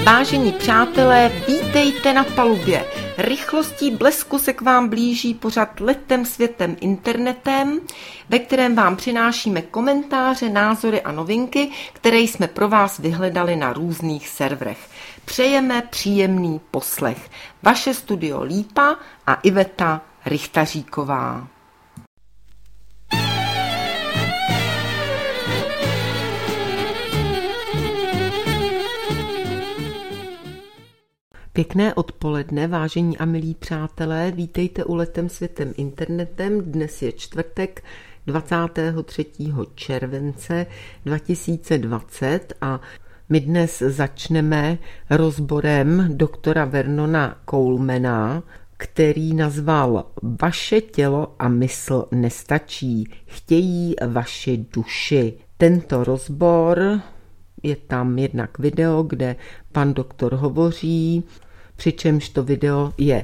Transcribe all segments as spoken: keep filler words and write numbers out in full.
Vážení přátelé, vítejte na palubě. Rychlostí blesku se k vám blíží pořad Letem světem internetem, ve kterém vám přinášíme komentáře, názory a novinky, které jsme pro vás vyhledali na různých serverech. Přejeme příjemný poslech. Vaše studio Lípa a Iveta Richtaříková. Pěkné odpoledne, vážení a milí přátelé, vítejte u Letem světem internetem. Dnes je čtvrtek dvacátého třetího července dva tisíce dvacet a my dnes začneme rozborem doktora Vernona Colemana, který nazval Vaše tělo a mysl nestačí, chtějí vaši duši. Tento rozbor, je tam jednak video, kde pan doktor hovoří, přičemž to video je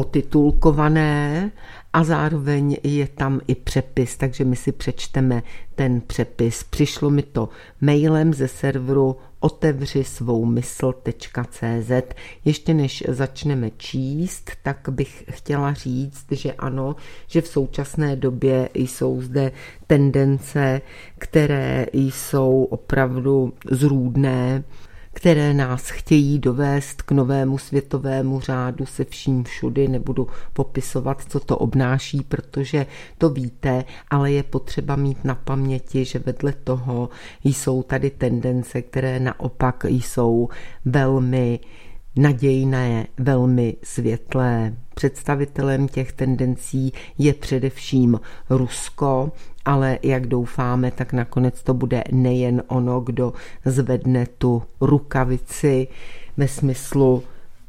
otitulkované a zároveň je tam i přepis, takže my si přečteme ten přepis. Přišlo mi to mailem ze serveru otevři svou mysl tečka cé zet. Ještě než začneme číst, tak bych chtěla říct, že ano, že v současné době jsou zde tendence, které jsou opravdu zrůdné, které nás chtějí dovést k novému světovému řádu se vším všudy. Nebudu popisovat, co to obnáší, protože to víte, ale je potřeba mít na paměti, že vedle toho jsou tady tendence, které naopak jsou velmi nadějné, velmi světlé. Představitelem těch tendencí je především Rusko, ale jak doufáme, tak nakonec to bude nejen ono, kdo zvedne tu rukavici ve smyslu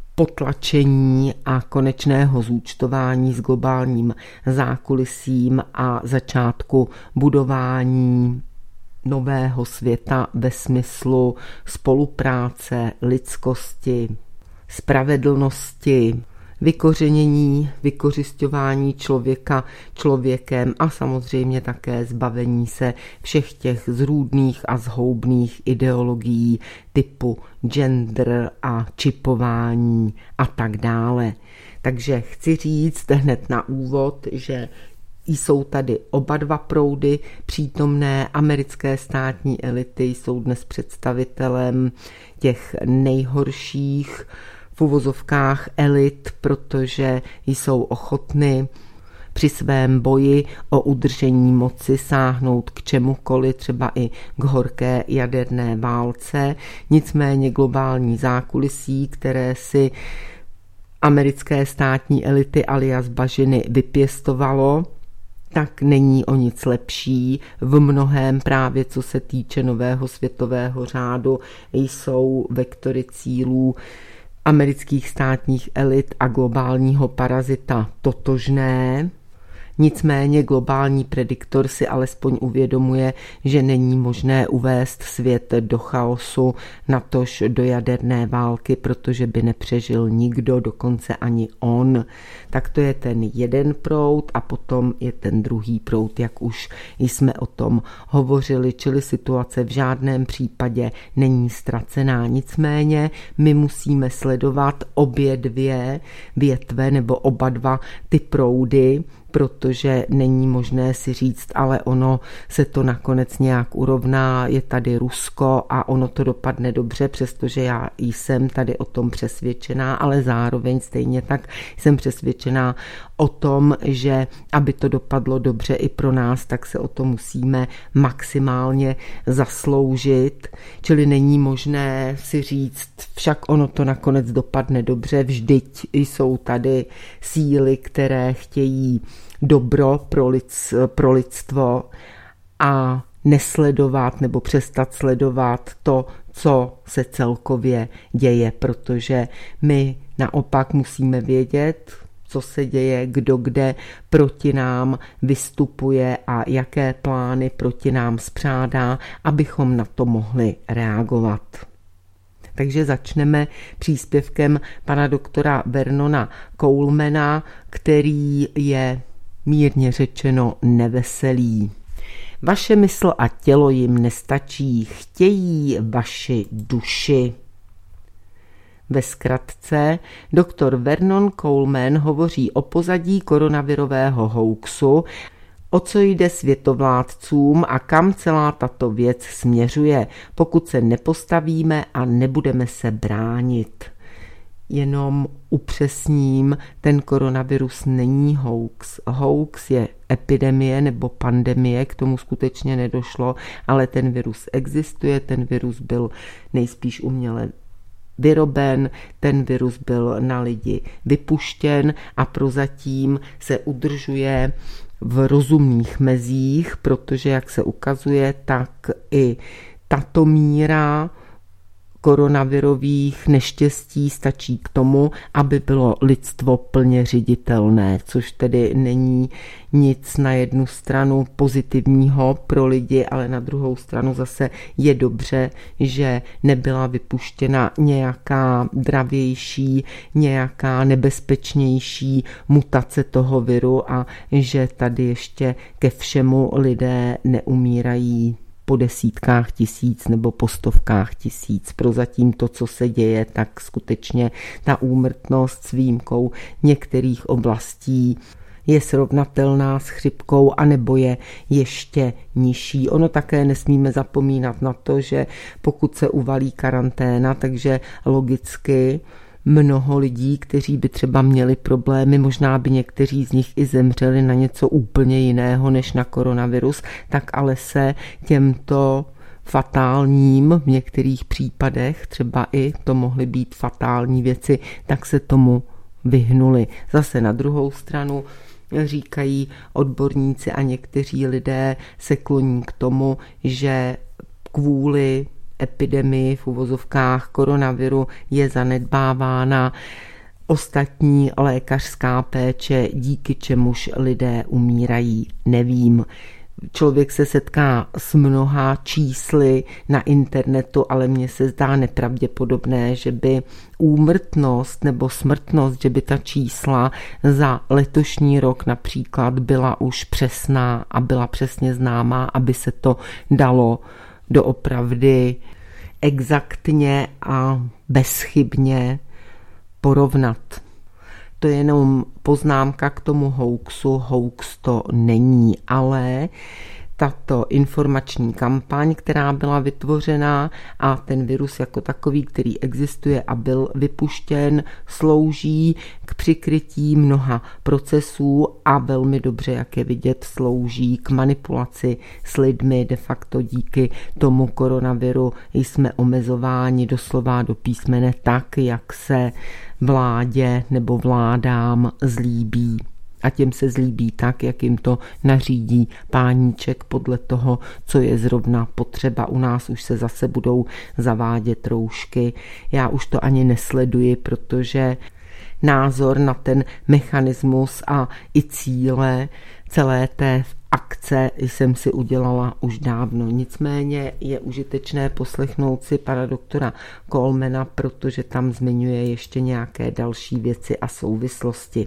potlačení a konečného zúčtování s globálním zákulisím a začátku budování nového světa ve smyslu spolupráce, lidskosti, spravedlnosti, vykořenění, vykořisťování člověka člověkem a samozřejmě také zbavení se všech těch zrůdných a zhoubných ideologií typu gender a čipování a tak dále. Takže chci říct hned na úvod, že jsou tady oba dva proudy přítomné. Americké státní elity jsou dnes představitelem těch nejhorších v uvozovkách elit, protože jsou ochotny při svém boji o udržení moci sáhnout k čemukoliv, třeba i k horké jaderné válce. Nicméně globální zákulisí, které si americké státní elity alias bažiny vypěstovalo, tak není o nic lepší. V mnohém právě co se týče nového světového řádu jsou vektory cílů amerických státních elit a globálního parazita totožné. Nicméně globální prediktor si alespoň uvědomuje, že není možné uvést svět do chaosu, natož do jaderné války, protože by nepřežil nikdo, dokonce ani on. Tak to je ten jeden proud a potom je ten druhý proud, jak už jsme o tom hovořili, čili situace v žádném případě není ztracená. Nicméně my musíme sledovat obě dvě větve nebo oba dva ty proudy, protože není možné si říct, ale ono se to nakonec nějak urovná, je tady Rusko a ono to dopadne dobře, přestože já jsem tady o tom přesvědčená, ale zároveň stejně tak jsem přesvědčená o tom, že aby to dopadlo dobře i pro nás, tak se o to musíme maximálně zasloužit, čili není možné si říct, však ono to nakonec dopadne dobře, vždyť jsou tady síly, které chtějí dobro pro, lidz, pro lidstvo a nesledovat nebo přestat sledovat to, co se celkově děje, protože my naopak musíme vědět, co se děje, kdo kde proti nám vystupuje a jaké plány proti nám spřádá, abychom na to mohli reagovat. Takže začneme příspěvkem pana doktora Vernona Colemana, který je mírně řečeno neveselý. Vaše mysl a tělo jim nestačí, chtějí vaši duši. Ve zkratce, doktor Vernon Coleman hovoří o pozadí koronavirového hoaxu, o co jde světovládcům a kam celá tato věc směřuje, pokud se nepostavíme a nebudeme se bránit. Jenom upřesním, ten koronavirus není hoax. Hoax je epidemie nebo pandemie, k tomu skutečně nedošlo, ale ten virus existuje, ten virus byl nejspíš uměle vyroben, ten virus byl na lidi vypuštěn a prozatím se udržuje v rozumných mezích, protože jak se ukazuje, tak i tato míra koronavirových neštěstí stačí k tomu, aby bylo lidstvo plně ředitelné, což tedy není nic na jednu stranu pozitivního pro lidi, ale na druhou stranu zase je dobře, že nebyla vypuštěna nějaká dravější, nějaká nebezpečnější mutace toho viru a že tady ještě ke všemu lidé neumírají po desítkách tisíc nebo po stovkách tisíc. Prozatím to, co se děje, tak skutečně ta úmrtnost s výjimkou některých oblastí je srovnatelná s chřipkou anebo je ještě nižší. Ono také nesmíme zapomínat na to, že pokud se uvalí karanténa, takže logicky mnoho lidí, kteří by třeba měli problémy, možná by někteří z nich i zemřeli na něco úplně jiného než na koronavirus, tak ale se těmto fatálním v některých případech, třeba i to mohly být fatální věci, tak se tomu vyhnuli. Zase na druhou stranu říkají odborníci a někteří lidé se kloní k tomu, že kvůli epidemii v uvozovkách koronaviru je zanedbávána ostatní lékařská péče, díky čemuž lidé umírají. Nevím. Člověk se setká s mnoha čísly na internetu, ale mně se zdá nepravděpodobné, že by úmrtnost nebo smrtnost, že by ta čísla za letošní rok například byla už přesná a byla přesně známá, aby se to dalo doopravdy exaktně a bezchybně porovnat. To je jenom poznámka k tomu hoaxu. Hoax to není, ale tato informační kampaň, která byla vytvořena a ten virus jako takový, který existuje a byl vypuštěn, slouží k přikrytí mnoha procesů a velmi dobře, jak je vidět, slouží k manipulaci s lidmi. De facto díky tomu koronaviru jsme omezováni doslova do písmene tak, jak se vládě nebo vládám zlíbí. A těm se zlíbí tak, jak jim to nařídí páníček podle toho, co je zrovna potřeba. U nás už se zase budou zavádět roušky. Já už to ani nesleduji, protože názor na ten mechanismus a i cíle celé té akce jsem si udělala už dávno. Nicméně je užitečné poslechnout si pana doktora Colemana, protože tam zmiňuje ještě nějaké další věci a souvislosti.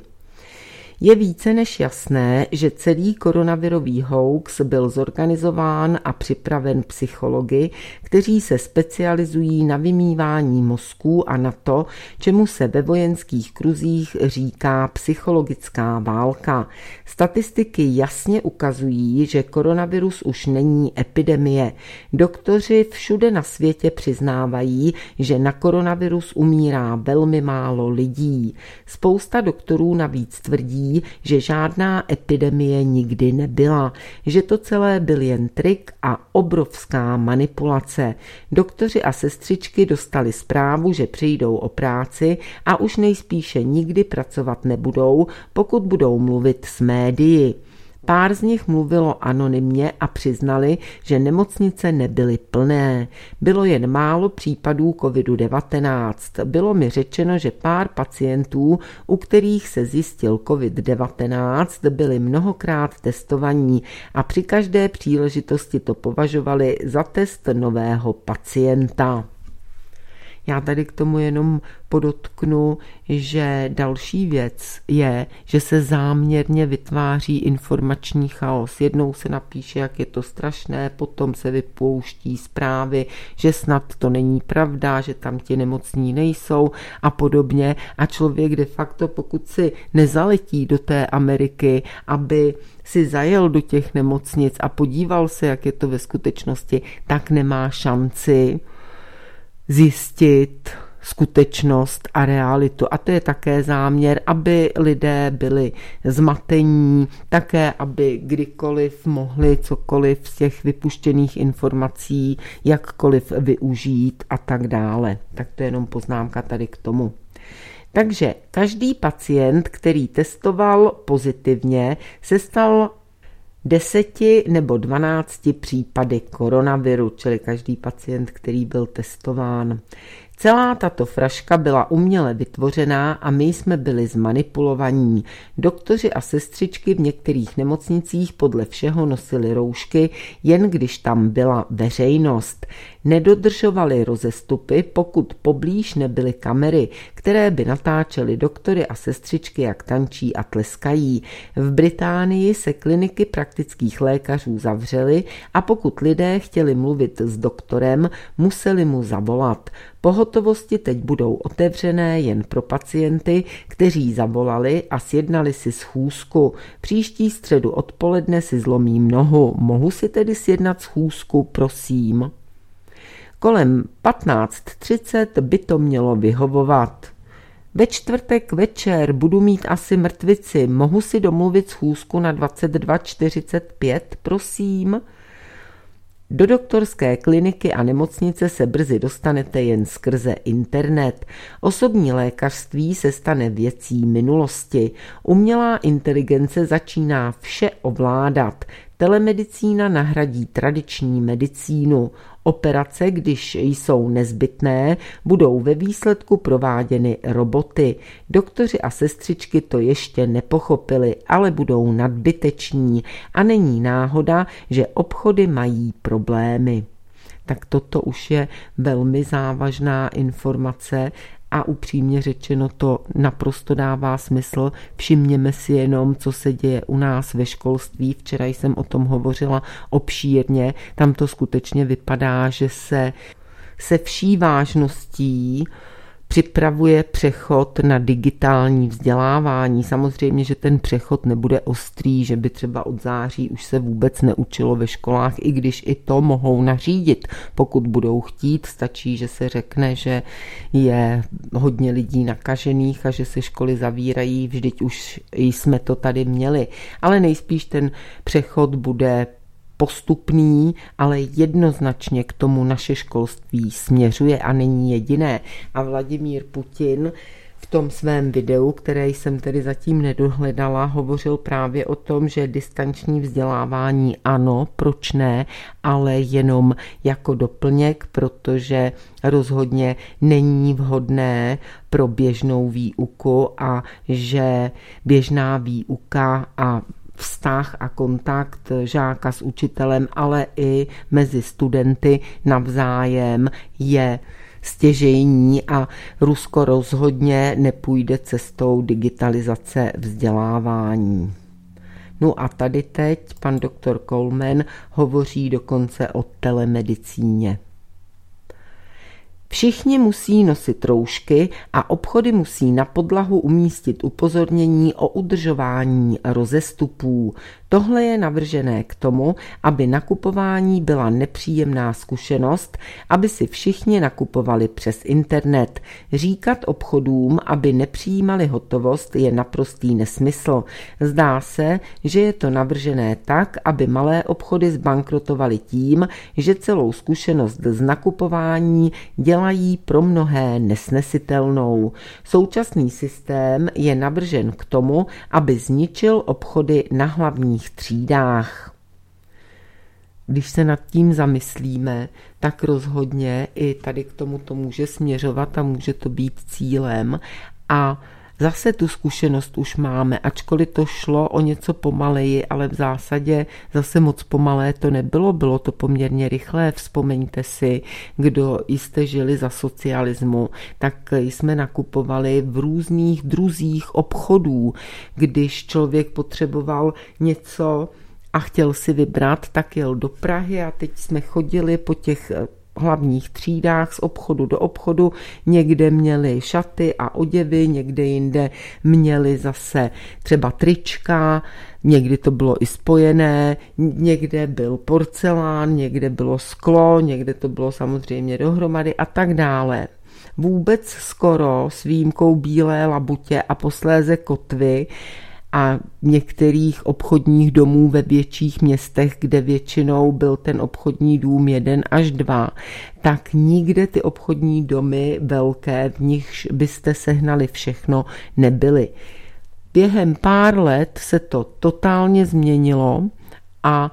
Je více než jasné, že celý koronavirový hoax byl zorganizován a připraven psychologi, kteří se specializují na vymývání mozků a na to, čemu se ve vojenských kruzích říká psychologická válka. Statistiky jasně ukazují, že koronavirus už není epidemie. Doktoři všude na světě přiznávají, že na koronavirus umírá velmi málo lidí. Spousta doktorů navíc tvrdí, že žádná epidemie nikdy nebyla, že to celé byl jen trik a obrovská manipulace. Doktoři a sestřičky dostali zprávu, že přijdou o práci a už nejspíše nikdy pracovat nebudou, pokud budou mluvit s médii. Pár z nich mluvilo anonymně a přiznali, že nemocnice nebyly plné. Bylo jen málo případů kovidu devatenáct. Bylo mi řečeno, že pár pacientů, u kterých se zjistil covid devatenáct, byli mnohokrát testovaní a při každé příležitosti to považovali za test nového pacienta. Já tady k tomu jenom podotknu, že další věc je, že se záměrně vytváří informační chaos. Jednou se napíše, jak je to strašné, potom se vypouští zprávy, že snad to není pravda, že tam ti nemocní nejsou a podobně. A člověk de facto, pokud si nezaletí do té Ameriky, aby si zajel do těch nemocnic a podíval se, jak je to ve skutečnosti, tak nemá šanci zjistit skutečnost a realitu. A to je také záměr, aby lidé byli zmatení, také aby kdykoliv mohli cokoliv z těch vypuštěných informací jakkoliv využít a tak dále. Tak to je jenom poznámka tady k tomu. Takže každý pacient, který testoval pozitivně, se stal deseti nebo dvanácti případy koronaviru, čili každý pacient, který byl testován. Celá tato fraška byla uměle vytvořená a my jsme byli zmanipulovaní. Doktoři a sestřičky v některých nemocnicích podle všeho nosili roušky, jen když tam byla veřejnost. Nedodržovali rozestupy, pokud poblíž nebyly kamery, které by natáčely doktory a sestřičky, jak tančí a tleskají. V Británii se kliniky praktických lékařů zavřely a pokud lidé chtěli mluvit s doktorem, museli mu zavolat. Pohotovosti teď budou otevřené jen pro pacienty, kteří zavolali a sjednali si schůzku. Příští středu odpoledne si zlomím nohu. Mohu si tedy sjednat schůzku, prosím? Kolem patnáct třicet by to mělo vyhovovat. Ve čtvrtek večer budu mít asi mrtvici. Mohu si domluvit schůzku na dvacet dva čtyřicet pět, prosím? Do doktorské kliniky a nemocnice se brzy dostanete jen skrze internet. Osobní lékařství se stane věcí minulosti. Umělá inteligence začíná vše ovládat. Telemedicína nahradí tradiční medicínu. Operace, když jsou nezbytné, budou ve výsledku prováděny roboty. Doktoři a sestřičky to ještě nepochopili, ale budou nadbyteční a není náhoda, že obchody mají problémy. Tak toto už je velmi závažná informace a upřímně řečeno to naprosto dává smysl. Všimněme si jenom, co se děje u nás ve školství. Včera jsem o tom hovořila obšírně. Tam to skutečně vypadá, že se se vší vážností připravuje přechod na digitální vzdělávání. Samozřejmě, že ten přechod nebude ostrý, že by třeba od září už se vůbec neučilo ve školách, i když i to mohou nařídit. Pokud budou chtít, stačí, že se řekne, že je hodně lidí nakažených a že se školy zavírají, vždyť už jsme to tady měli. Ale nejspíš ten přechod bude postupný, ale jednoznačně k tomu naše školství směřuje a není jediné. A Vladimír Putin v tom svém videu, které jsem tedy zatím nedohledala, hovořil právě o tom, že distanční vzdělávání ano, proč ne, ale jenom jako doplněk, protože rozhodně není vhodné pro běžnou výuku a že běžná výuka a vztah a kontakt žáka s učitelem, ale i mezi studenty navzájem je stěžejní a Rusko rozhodně nepůjde cestou digitalizace vzdělávání. No a tady teď pan doktor Coleman hovoří dokonce o telemedicíně. Všichni musí nosit roušky a obchody musí na podlahu umístit upozornění o udržování rozestupů. Tohle je navržené k tomu, aby nakupování byla nepříjemná zkušenost, aby si všichni nakupovali přes internet. Říkat obchodům, aby nepřijímali hotovost, je naprostý nesmysl. Zdá se, že je to navržené tak, aby malé obchody zbankrotovaly tím, že celou zkušenost z nakupování dělají pro mnohé nesnesitelnou. Současný systém je navržen k tomu, aby zničil obchody na hlavních třídách. Když se nad tím zamyslíme, tak rozhodně i tady k tomu to může směřovat a může to být cílem. A Zase tu zkušenost už máme, ačkoliv to šlo o něco pomaleji, ale v zásadě zase moc pomalé to nebylo, bylo to poměrně rychlé. Vzpomeňte si, kdo jste žili za socialismu, tak jsme nakupovali v různých druzích obchodů. Když člověk potřeboval něco a chtěl si vybrat, tak jel do Prahy a teď jsme chodili po těch hlavních třídách z obchodu do obchodu, někde měli šaty a oděvy, někde jinde měli zase třeba trička, někdy to bylo i spojené, někde byl porcelán, někde bylo sklo, někde to bylo samozřejmě dohromady a tak dále. Vůbec skoro s výjimkou Bílé labutě a posléze Kotvy a některých obchodních domů ve větších městech, kde většinou byl ten obchodní dům jeden až dva, tak nikde ty obchodní domy velké, v nichž byste sehnali všechno, nebyly. Během pár let se to totálně změnilo a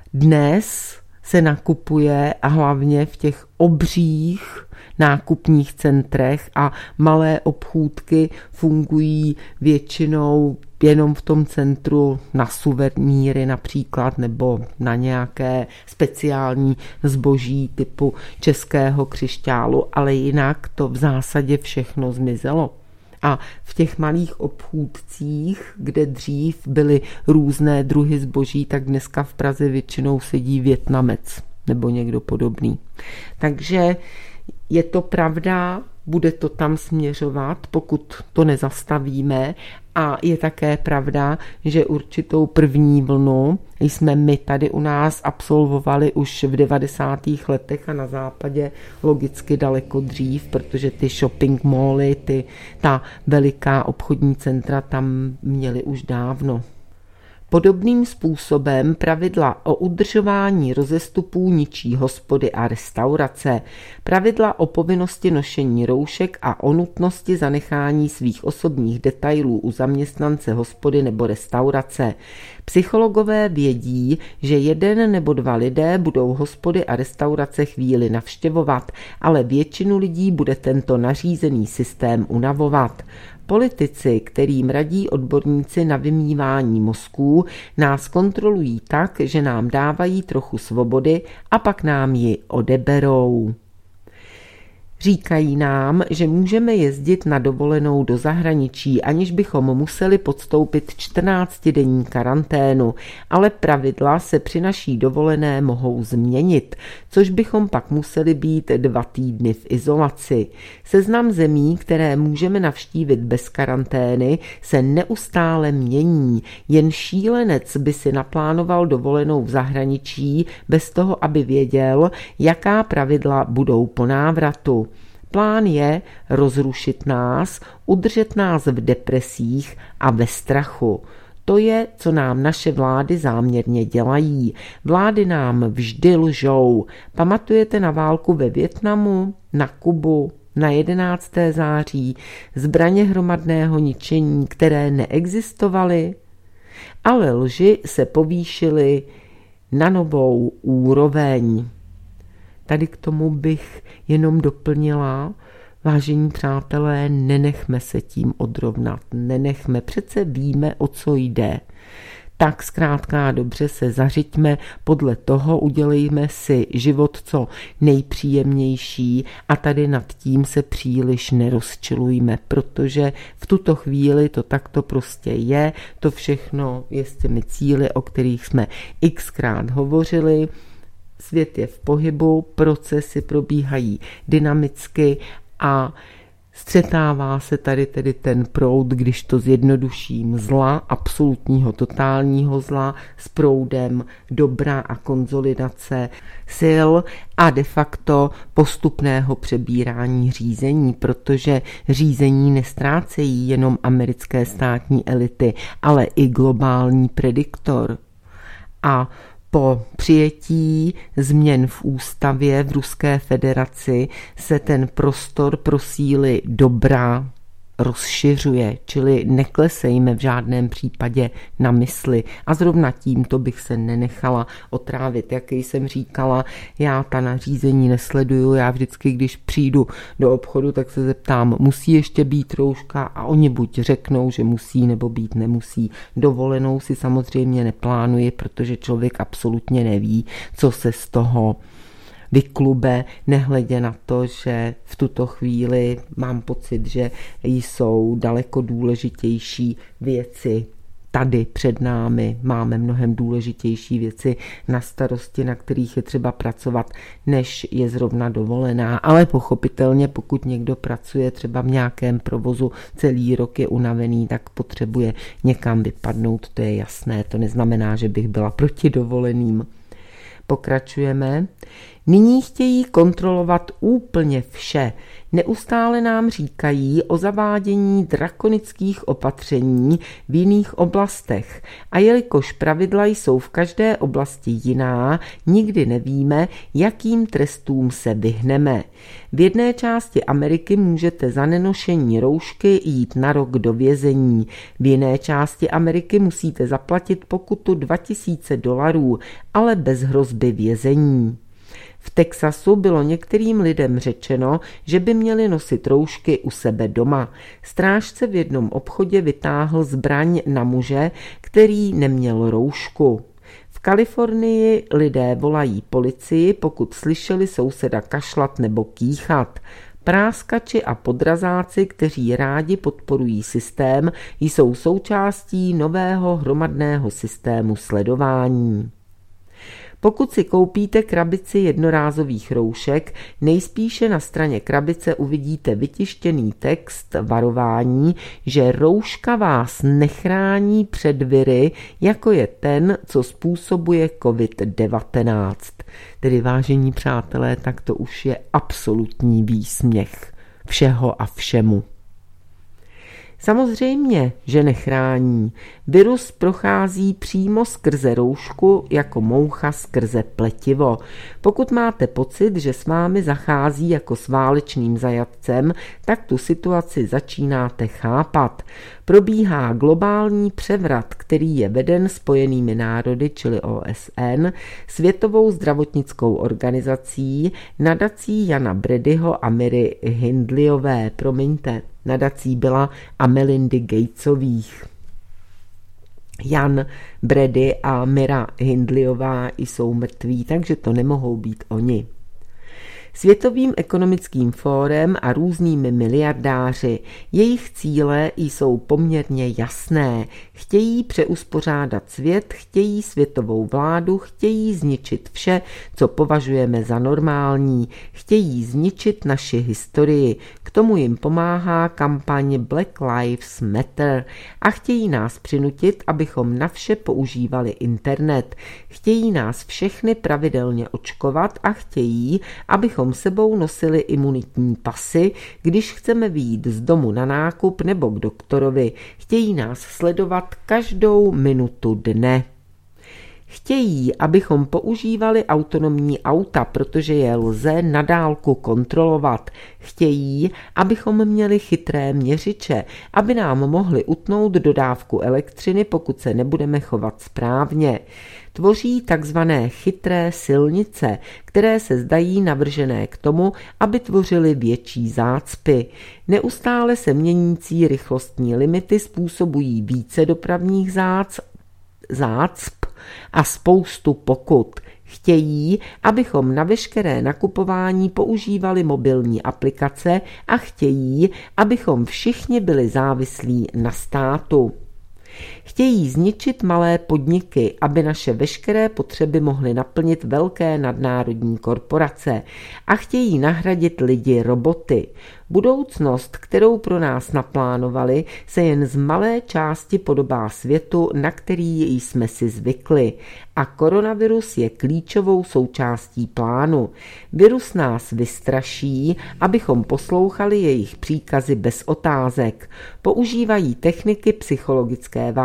dnes se nakupuje a hlavně v těch obřích nákupních centrech a malé obchůdky fungují většinou jenom v tom centru na suvenýry například nebo na nějaké speciální zboží typu českého křišťálu, ale jinak to v zásadě všechno zmizelo. A v těch malých obchůdcích, kde dřív byly různé druhy zboží, tak dneska v Praze většinou sedí Vietnamec nebo někdo podobný. Takže je to pravda, bude to tam směřovat, pokud to nezastavíme, a je také pravda, že určitou první vlnu jsme my tady u nás absolvovali už v devadesátých letech a na západě logicky daleko dřív, protože ty shopping mally, ty, ta veliká obchodní centra tam měly už dávno. Podobným způsobem pravidla o udržování rozestupů ničí hospody a restaurace, pravidla o povinnosti nošení roušek a o nutnosti zanechání svých osobních detailů u zaměstnance hospody nebo restaurace. Psychologové vědí, že jeden nebo dva lidé budou hospody a restaurace chvíli navštěvovat, ale většinu lidí bude tento nařízený systém unavovat. Politici, kterým radí odborníci na vymývání mozků, nás kontrolují tak, že nám dávají trochu svobody a pak nám ji odeberou. Říkají nám, že můžeme jezdit na dovolenou do zahraničí, aniž bychom museli podstoupit čtrnáctidenní karanténu, ale pravidla se při naší dovolené mohou změnit, což bychom pak museli být dva týdny v izolaci. Seznam zemí, které můžeme navštívit bez karantény, se neustále mění. Jen šílenec by si naplánoval dovolenou v zahraničí bez toho, aby věděl, jaká pravidla budou po návratu. Plán je rozrušit nás, udržet nás v depresích a ve strachu. To je, co nám naše vlády záměrně dělají. Vlády nám vždy lžou. Pamatujete na válku ve Vietnamu, na Kubu, na jedenácté září, zbraně hromadného ničení, které neexistovaly? Ale lži se povýšily na novou úroveň. Tady k tomu bych jenom doplnila, vážení přátelé, nenechme se tím odrovnat, nenechme, přece víme, o co jde. Tak zkrátka dobře se zařiďme, podle toho udělejme si život co nejpříjemnější a tady nad tím se příliš nerozčilujme, protože v tuto chvíli to takto prostě je, to všechno je s těmi cíli, o kterých jsme xkrát hovořili. Svět je v pohybu, procesy probíhají dynamicky a střetává se tady tedy ten proud, když to zjednoduším, zla, absolutního totálního zla s proudem dobra a konzolidace sil a de facto postupného přebírání řízení, protože řízení nestrácejí jenom americké státní elity, ale i globální prediktor. A po přijetí změn v ústavě v Ruské federaci se ten prostor pro síly dobra rozšiřuje, čili neklesejme v žádném případě na mysli a zrovna tímto bych se nenechala otrávit. Jak jsem říkala, já ta nařízení nesleduju, já vždycky, když přijdu do obchodu, tak se zeptám, musí ještě být rouška a oni buď řeknou, že musí nebo být nemusí. Dovolenou si samozřejmě neplánuji, protože člověk absolutně neví, co se z toho vyklube, nehledě na to, že v tuto chvíli mám pocit, že jsou daleko důležitější věci tady před námi. Máme mnohem důležitější věci na starosti, na kterých je třeba pracovat, než je zrovna dovolená. Ale pochopitelně, pokud někdo pracuje třeba v nějakém provozu, celý rok je unavený, tak potřebuje někam vypadnout, to je jasné. To neznamená, že bych byla proti dovoleným. Pokračujeme. Nyní chtějí kontrolovat úplně vše. Neustále nám říkají o zavádění drakonických opatření v jiných oblastech. A jelikož pravidla jsou v každé oblasti jiná, nikdy nevíme, jakým trestům se vyhneme. V jedné části Ameriky můžete za nenošení roušky jít na rok do vězení. V jiné části Ameriky musíte zaplatit pokutu dva tisíce dolarů, ale bez hrozby vězení. V Texasu bylo některým lidem řečeno, že by měli nosit roušky u sebe doma. Strážce v jednom obchodě vytáhl zbraň na muže, který neměl roušku. V Kalifornii lidé volají policii, pokud slyšeli souseda kašlat nebo kýchat. Práskači a podrazáci, kteří rádi podporují systém, jsou součástí nového hromadného systému sledování. Pokud si koupíte krabici jednorázových roušek, nejspíše na straně krabice uvidíte vytištěný text varování, že rouška vás nechrání před viry, jako je ten, co způsobuje covid devatenáct. Tedy vážení přátelé, tak to už je absolutní výsměch všeho a všemu. Samozřejmě, že nechrání. Virus prochází přímo skrze roušku jako moucha skrze pletivo. Pokud máte pocit, že s vámi zachází jako s válečným zajatcem, tak tu situaci začínáte chápat. Probíhá globální převrat, který je veden Spojenými národy, čili O S N, Světovou zdravotnickou organizací, nadací Jana Bradyho a Miry Hindleyové, promiňte, nadací byla a Melindy Gatesových. Jan Brady a Mira Hindleyová jsou mrtví, takže to nemohou být oni. Světovým ekonomickým fórem a různými miliardáři. Jejich cíle jsou poměrně jasné. Chtějí přeuspořádat svět, chtějí světovou vládu, chtějí zničit vše, co považujeme za normální, chtějí zničit naši historii. K tomu jim pomáhá kampaň Black Lives Matter a chtějí nás přinutit, abychom na vše používali internet. Chtějí nás všechny pravidelně očkovat a chtějí, abychom sebou nosili imunitní pasy, když chceme vyjít z domu na nákup nebo k doktorovi. Chtějí nás sledovat každou minutu dne. Chtějí, abychom používali autonomní auta, protože je lze na dálku kontrolovat. Chtějí, abychom měli chytré měřiče, aby nám mohli utnout dodávku elektřiny, pokud se nebudeme chovat správně. Tvoří takzvané chytré silnice, které se zdají navržené k tomu, aby tvořily větší zácpy. Neustále se měnící rychlostní limity způsobují více dopravních zácp, zácp a spoustu pokut. Chtějí, abychom na veškeré nakupování používali mobilní aplikace a chtějí, abychom všichni byli závislí na státu. Chtějí zničit malé podniky, aby naše veškeré potřeby mohly naplnit velké nadnárodní korporace a chtějí nahradit lidi roboty. Budoucnost, kterou pro nás naplánovali, se jen z malé části podobá světu, na který jsme si zvykli. A koronavirus je klíčovou součástí plánu. Virus nás vystraší, abychom poslouchali jejich příkazy bez otázek. Používají techniky psychologické války,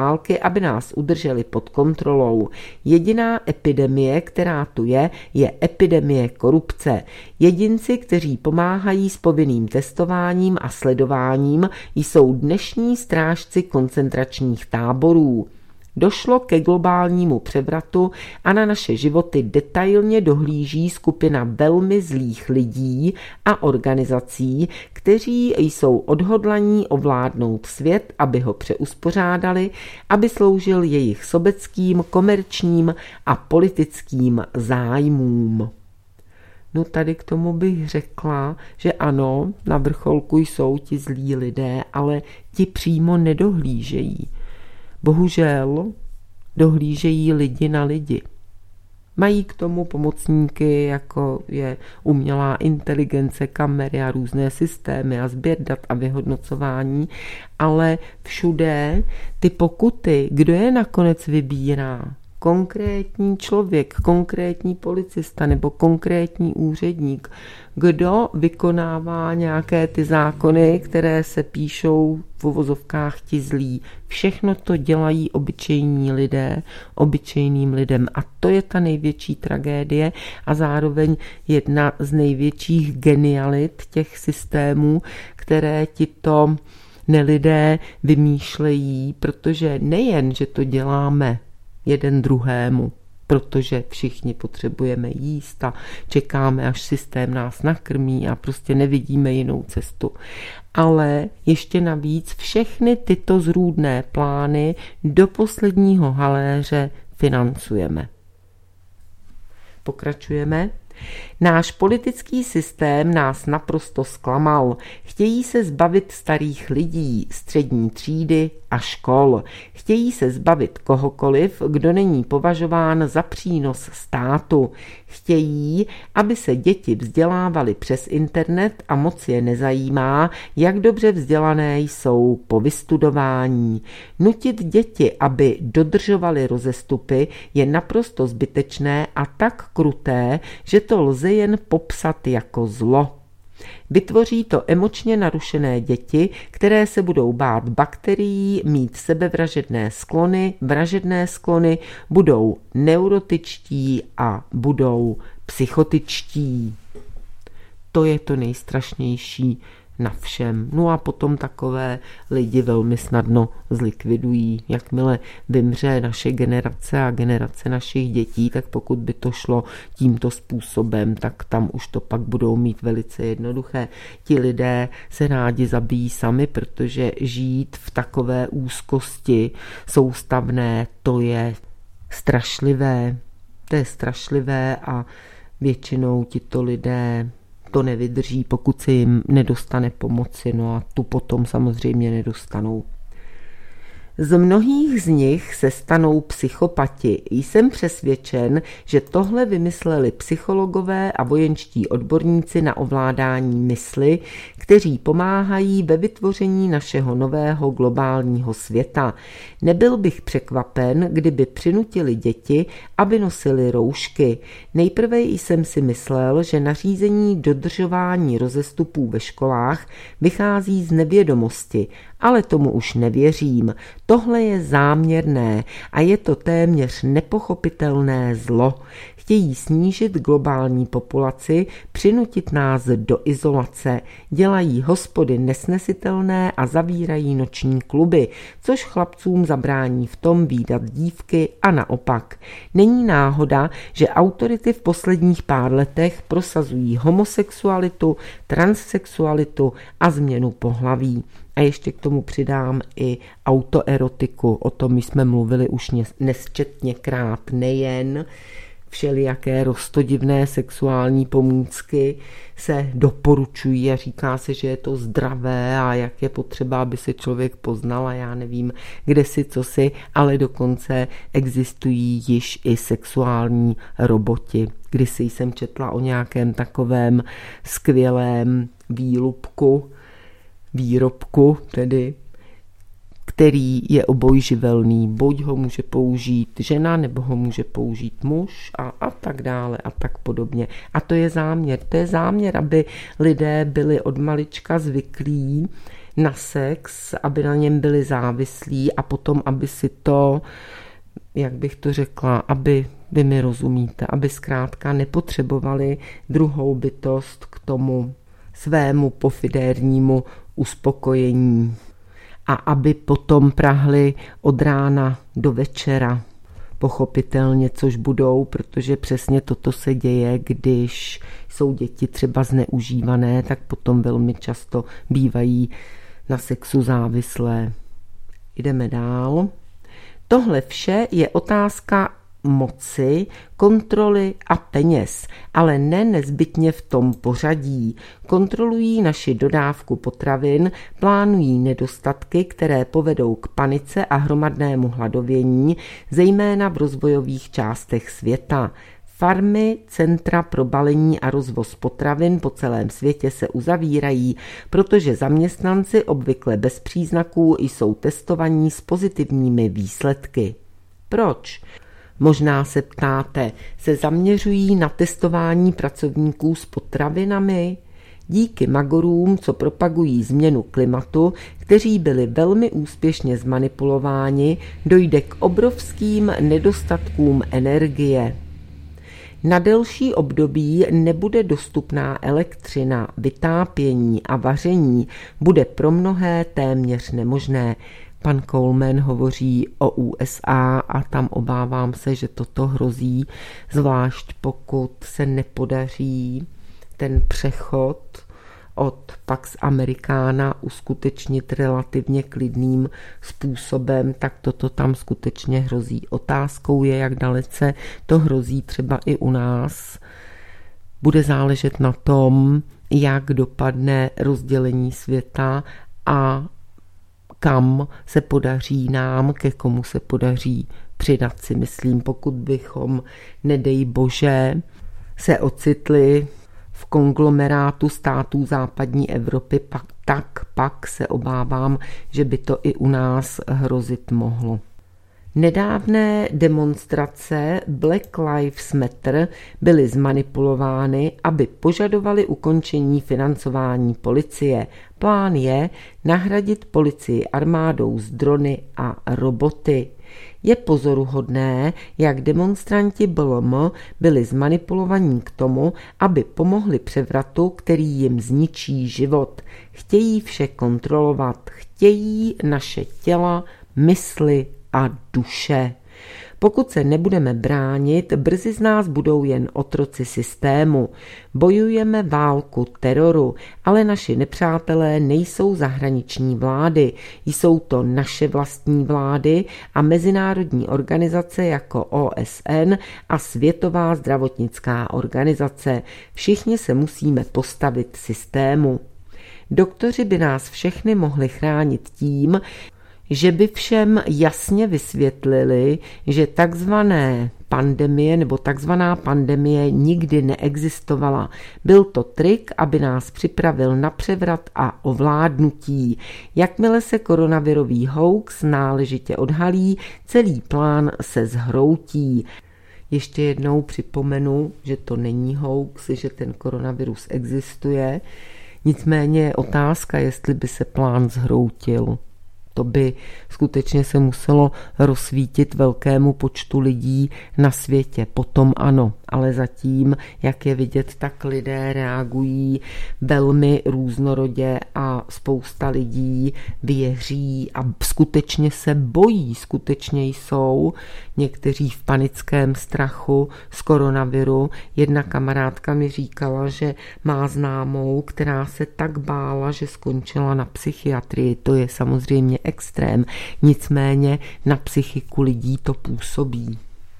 války, aby nás udrželi pod kontrolou. Jediná epidemie, která tu je, je epidemie korupce. Jedinci, kteří pomáhají s povinným testováním a sledováním, jsou dnešní strážci koncentračních táborů. Došlo ke globálnímu převratu a na naše životy detailně dohlíží skupina velmi zlých lidí a organizací, kteří jsou odhodlaní ovládnout svět, aby ho přeuspořádali, aby sloužil jejich sobeckým, komerčním a politickým zájmům. No tady k tomu bych řekla, že ano, na vrcholku jsou ti zlí lidé, ale ti přímo nedohlížejí. Bohužel dohlížejí lidi na lidi. Mají k tomu pomocníky, jako je umělá inteligence, kamery a různé systémy a sběr dat a vyhodnocování, ale všude ty pokuty, kdo je nakonec vybírá? Konkrétní člověk, konkrétní policista nebo konkrétní úředník, kdo vykonává nějaké ty zákony, které se píšou v uvozovkách ti zlí. Všechno to dělají obyčejní lidé, obyčejným lidem a to je ta největší tragédie a zároveň jedna z největších genialit těch systémů, které tito nelidé vymýšlejí, protože nejen, že to děláme jeden druhému, protože všichni potřebujeme jíst a čekáme, až systém nás nakrmí a prostě nevidíme jinou cestu. Ale ještě navíc všechny tyto zrůdné plány do posledního haléře financujeme. Pokračujeme. Náš politický systém nás naprosto zklamal. Chtějí se zbavit starých lidí, střední třídy a škol. Chtějí se zbavit kohokoliv, kdo není považován za přínos státu. Chtějí, aby se děti vzdělávaly přes internet a moc je nezajímá, jak dobře vzdělané jsou po vystudování. Nutit děti, aby dodržovaly rozestupy, je naprosto zbytečné a tak kruté, že to lze jen popsat jako zlo. Vytvoří to emočně narušené děti, které se budou bát bakterií, mít sebevražedné sklony, vražedné sklony, budou neurotičtí a budou psychotičtí. To je to nejstrašnější na všem. No a potom takové lidi velmi snadno zlikvidují. Jakmile vymře naše generace a generace našich dětí, tak pokud by to šlo tímto způsobem, tak tam už to pak budou mít velice jednoduché. Ti lidé se rádi zabijí sami, protože žít v takové úzkosti soustavné, to je strašlivé. To je strašlivé a většinou tito lidé to nevydrží, pokud se jim nedostane pomoci, no a tu potom samozřejmě nedostanou. Z mnohých z nich se stanou psychopati. Jsem přesvědčen, že tohle vymysleli psychologové a vojenští odborníci na ovládání mysli, kteří pomáhají ve vytvoření našeho nového globálního světa. Nebyl bych překvapen, kdyby přinutili děti, aby nosili roušky. Nejprve jsem si myslel, že nařízení dodržování rozestupů ve školách vychází z nevědomosti, ale tomu už nevěřím. Tohle je záměrné a je to téměř nepochopitelné zlo. Chtějí snížit globální populaci, přinutit nás do izolace, dělají hospody nesnesitelné a zavírají noční kluby, což chlapcům zabrání v tom vídat dívky a naopak. Není náhoda, že autority v posledních pár letech prosazují homosexualitu, transsexualitu a změnu pohlaví. A ještě k tomu přidám i autoerotiku, o tom jsme mluvili už nesčetněkrát, nejen všelijaké roztodivné sexuální pomůcky se doporučují a říká se, že je to zdravé a jak je potřeba, aby se člověk poznal a já nevím, kde si, co si, ale dokonce existují již i sexuální roboti. Kdysi jsem četla o nějakém takovém skvělém výlupku, výrobku tedy, který je obojživelný, buď ho může použít žena, nebo ho může použít muž a, a tak dále a tak podobně. A to je záměr, to je záměr, aby lidé byli od malička zvyklí na sex, aby na něm byli závislí a potom, aby si to, jak bych to řekla, aby, vy mi rozumíte, aby zkrátka nepotřebovali druhou bytost k tomu svému pofidérnímu uspokojení a aby potom prahli od rána do večera. Pochopitelně, což budou, protože přesně toto se děje, když jsou děti třeba zneužívané, tak potom velmi často bývají na sexu závislé. Jdeme dál. Tohle vše je otázka moci, kontroly a peněz, ale ne nezbytně v tom pořadí. Kontrolují naši dodávku potravin, plánují nedostatky, které povedou k panice a hromadnému hladovění, zejména v rozvojových částech světa. Farmy, centra pro balení a rozvoz potravin po celém světě se uzavírají, protože zaměstnanci obvykle bez příznaků jsou testovaní s pozitivními výsledky. Proč? Možná se ptáte, se zaměřují na testování pracovníků s potravinami? Díky magorům, co propagují změnu klimatu, kteří byli velmi úspěšně zmanipulováni, dojde k obrovským nedostatkům energie. Na delší období nebude dostupná elektřina, vytápění a vaření bude pro mnohé téměř nemožné. Pan Coleman hovoří o U S A a tam obávám se, že toto hrozí, zvlášť pokud se nepodaří ten přechod od Pax Americana uskutečnit relativně klidným způsobem, tak toto tam skutečně hrozí. Otázkou je, jak dalece to hrozí třeba i u nás. Bude záležet na tom, jak dopadne rozdělení světa a kam se podaří nám, ke komu se podaří přidat si. Myslím, pokud bychom, nedej bože, se ocitli v konglomerátu států západní Evropy, pak, tak pak se obávám, že by to i u nás hrozit mohlo. Nedávné demonstrace Black Lives Matter byly zmanipulovány, aby požadovaly ukončení financování policie. Plán je nahradit policii armádou z drony a roboty. Je pozoruhodné, jak demonstranti B L M byli zmanipulovaní k tomu, aby pomohli převratu, který jim zničí život. Chtějí vše kontrolovat, chtějí naše těla, mysli a duše. Pokud se nebudeme bránit, brzy z nás budou jen otroci systému. Bojujeme válku teroru, ale naši nepřátelé nejsou zahraniční vlády. Jsou to naše vlastní vlády a mezinárodní organizace jako O S N a Světová zdravotnická organizace. Všichni se musíme postavit systému. Doktoři by nás všechny mohli chránit tím, že by všem jasně vysvětlili, že takzvané pandemie nebo takzvaná pandemie nikdy neexistovala. Byl to trik, aby nás připravil na převrat a ovládnutí. Jakmile se koronavirový hoax náležitě odhalí, celý plán se zhroutí. Ještě jednou připomenu, že to není hoax, že ten koronavirus existuje. Nicméně je otázka, jestli by se plán zhroutil. To by skutečně se muselo rozsvítit velkému počtu lidí na světě. Potom ano, ale zatím, jak je vidět, tak lidé reagují velmi různorodě a spousta lidí věří a skutečně se bojí, skutečně jsou někteří v panickém strachu z koronaviru. Jedna kamarádka mi říkala, že má známou, která se tak bála, že skončila na psychiatrii. To je samozřejmě extrém, nicméně na psychiku lidí to působí.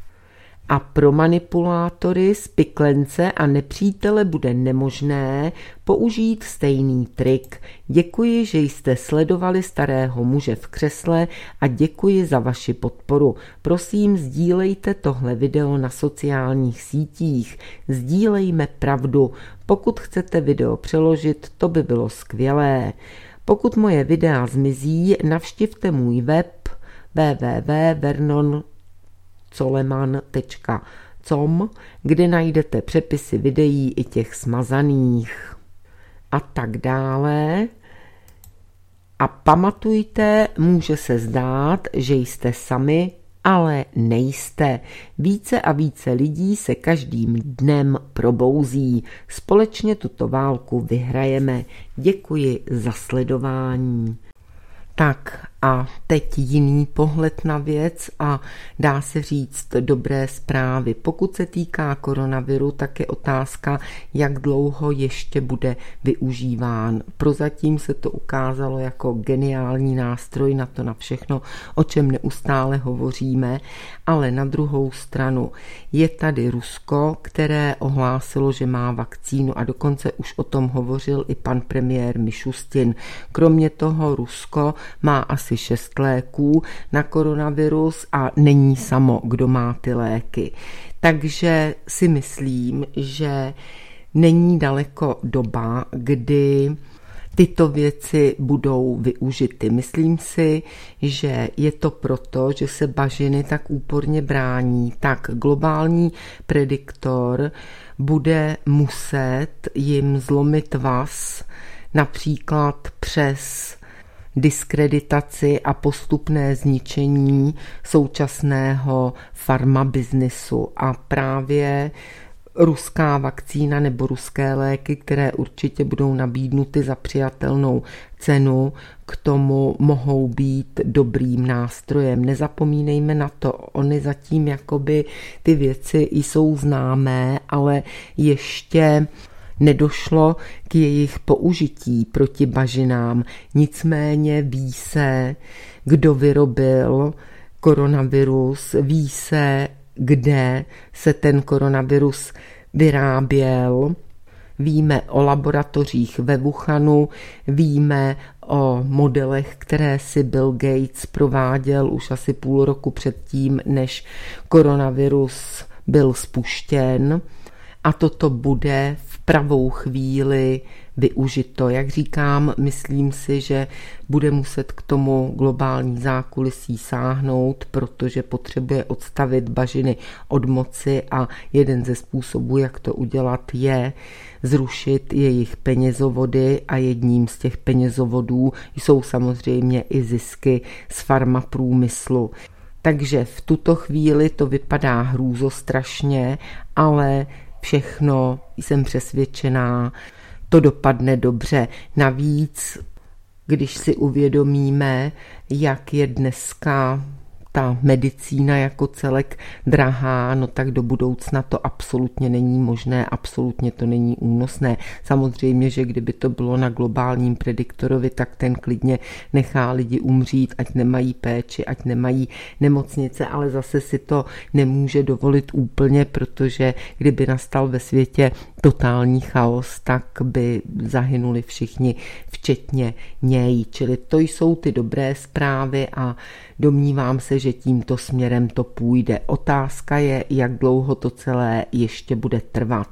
A pro manipulátory, spiklence a nepřítele bude nemožné použít stejný trik. Děkuji, že jste sledovali starého muže v křesle a děkuji za vaši podporu. Prosím, sdílejte tohle video na sociálních sítích. Sdílejme pravdu. Pokud chcete video přeložit, to by bylo skvělé. Pokud moje videa zmizí, navštivte můj web w w w tečka vernon coleman tečka com, kde najdete přepisy videí i těch smazaných a tak dále. A pamatujte, může se zdát, že jste sami, ale nejste. Více a více lidí se každým dnem probouzí. Společně tuto válku vyhrajeme. Děkuji za sledování. Tak a teď jiný pohled na věc a dá se říct dobré zprávy. Pokud se týká koronaviru, tak je otázka, jak dlouho ještě bude využíván. Prozatím se to ukázalo jako geniální nástroj na to na všechno, o čem neustále hovoříme, ale na druhou stranu je tady Rusko, které ohlásilo, že má vakcínu a dokonce už o tom hovořil i pan premiér Mišustin. Kromě toho Rusko má asi šest léků na koronavirus a není samo, kdo má ty léky. Takže si myslím, že není daleko doba, kdy tyto věci budou využity. Myslím si, že je to proto, že se bažiny tak úporně brání, tak globální prediktor bude muset jim zlomit vaz, například přes diskreditaci a postupné zničení současného farmabiznisu. A právě ruská vakcína nebo ruské léky, které určitě budou nabídnuty za přijatelnou cenu, k tomu mohou být dobrým nástrojem. Nezapomínejme na to, ony zatím jakoby ty věci jsou známé, ale ještě nedošlo k jejich použití proti bažinám. Nicméně ví se, kdo vyrobil koronavirus, ví se, kde se ten koronavirus vyráběl. Víme o laboratořích ve Wuhanu, víme o modelech, které si Bill Gates prováděl už asi půl roku předtím, než koronavirus byl spuštěn. A toto bude v pravou chvíli využito. Jak říkám, myslím si, že bude muset k tomu globální zákulisí sáhnout, protože potřebuje odstavit bažiny od moci a jeden ze způsobů, jak to udělat, je zrušit jejich penězovody a jedním z těch penězovodů jsou samozřejmě i zisky z farmaprůmyslu. Takže v tuto chvíli to vypadá hrůzostrašně, ale všechno, jsem přesvědčená, to dopadne dobře. Navíc, když si uvědomíme, jak je dneska ta medicína jako celek drahá, no tak do budoucna to absolutně není možné, absolutně to není únosné. Samozřejmě, že kdyby to bylo na globálním prediktorovi, tak ten klidně nechá lidi umřít, ať nemají péči, ať nemají nemocnice, ale zase si to nemůže dovolit úplně, protože kdyby nastal ve světě totální chaos, tak by zahynuli všichni, včetně něj. Čili to jsou ty dobré zprávy a domnívám se, že tímto směrem to půjde. Otázka je, jak dlouho to celé ještě bude trvat.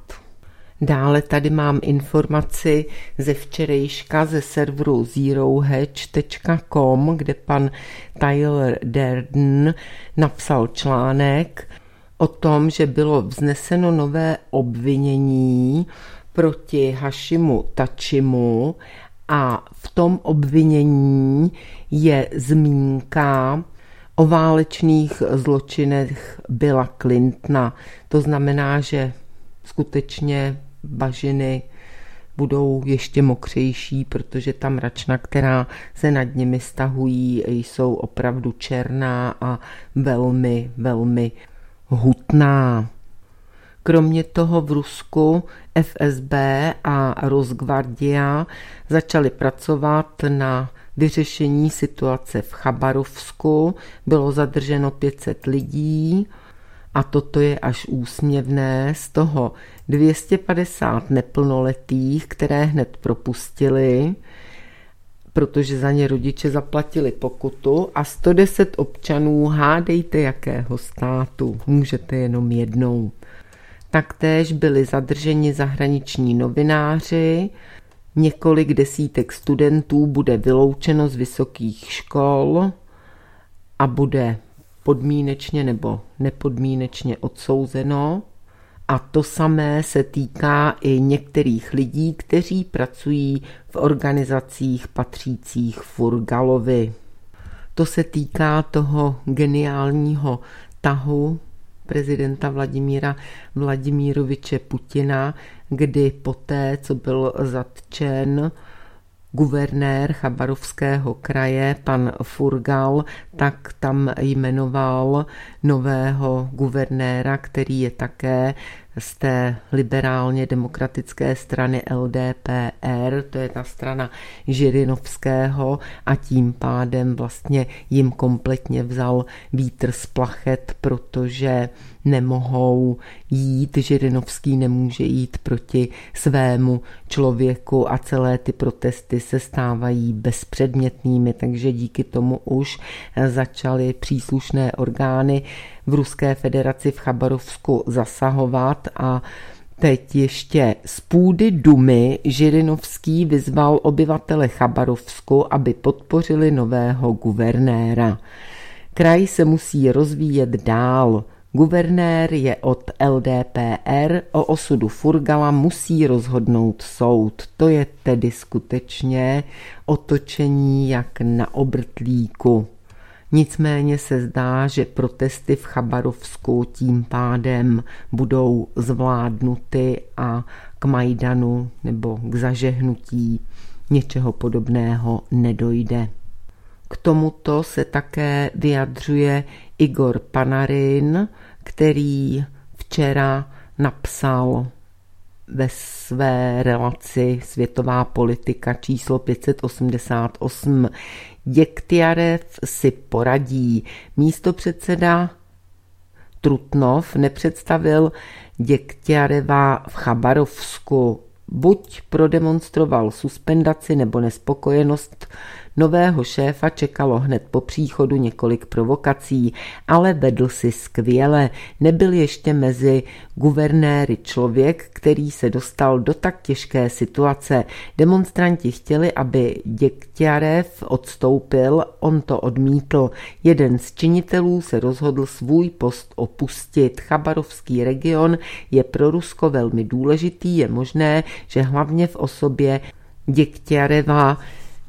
Dále tady mám informaci ze včerejška ze serveru zero hedge tečka com, kde pan Tyler Durden napsal článek o tom, že bylo vzneseno nové obvinění proti Hashimu Tachimu a v tom obvinění je zmínka o válečných zločinech Billa Clintona. To znamená, že skutečně bažiny budou ještě mokřejší, protože ta mračna, která se nad nimi stahují, jsou opravdu černá a velmi, velmi hutná. Kromě toho v Rusku F S B a Rosgvardia začaly pracovat na vyřešení situace v Chabarovsku. Bylo zadrženo pět set lidí a toto je až úsměvné. Z toho dvě stě padesát neplnoletých, které hned propustili, protože za ně rodiče zaplatili pokutu, a sto deset občanů, hádejte jakého státu, můžete jenom jednou. Taktéž byli zadrženi zahraniční novináři, několik desítek studentů bude vyloučeno z vysokých škol a bude podmínečně nebo nepodmínečně odsouzeno A to samé se týká i některých lidí, kteří pracují v organizacích patřících Furgalovi. To se týká toho geniálního tahu prezidenta Vladimíra Vladimíroviče Putina, kdy poté, co byl zatčen guvernér Chabarovského kraje, pan Furgal, tak tam jmenoval nového guvernéra, který je také z té liberálně demokratické strany L D P R, to je ta strana Žirinovského, a tím pádem vlastně jim kompletně vzal vítr z plachet, protože nemohou jít, Žirinovský nemůže jít proti svému člověku a celé ty protesty se stávají bezpředmětnými, takže díky tomu už začaly příslušné orgány v Ruské federaci v Chabarovsku zasahovat. A teď ještě z půdy Dumy Žirinovský vyzval obyvatele Chabarovsku, aby podpořili nového guvernéra. Kraj se musí rozvíjet dál. Guvernér je od L D P R, o osudu Furgala musí rozhodnout soud. To je tedy skutečně otočení jak na obrtlíku. Nicméně se zdá, že protesty v Chabarovsku tím pádem budou zvládnuty a k Majdanu nebo k zažehnutí něčeho podobného nedojde. K tomuto se také vyjadřuje Igor Panarin, který včera napsal ve své relaci Světová politika číslo pět set osmdesát osm. Děktiarev si poradí. Místopředseda Trutnov nepředstavil Děktiareva v Chabarovsku. Buď prodemonstroval suspendaci nebo nespokojenost nového šéfa, čekalo hned po příchodu několik provokací, ale vedl si skvěle. Nebyl ještě mezi guvernéry člověk, který se dostal do tak těžké situace. Demonstranti chtěli, aby Děktiarev odstoupil, on to odmítl. Jeden z činitelů se rozhodl svůj post opustit. Chabarovský region je pro Rusko velmi důležitý, je možné, že hlavně v osobě Děktiareva